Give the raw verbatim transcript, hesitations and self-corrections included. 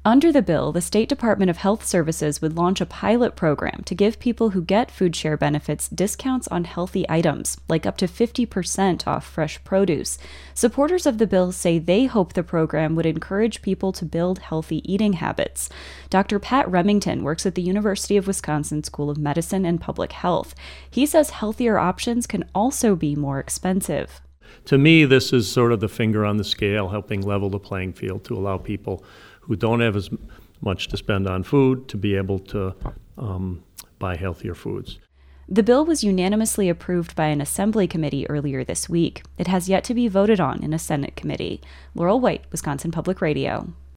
Under the bill, the State Department of Health Services would launch a pilot program to give people who get food share benefits discounts on healthy items, like up to fifty percent off fresh produce. Supporters of the bill say they hope the program would encourage people to build healthy eating habits. Doctor Pat Remington works at the University of Wisconsin School of Medicine and Public Health. He says healthier options can also be more expensive. To me, this is sort of the finger on the scale, helping level the playing field to allow people who don't have as much to spend on food to be able to um, buy healthier foods. The bill was unanimously approved by an Assembly committee earlier this week. It has yet to be voted on in a Senate committee. Laurel White, Wisconsin Public Radio.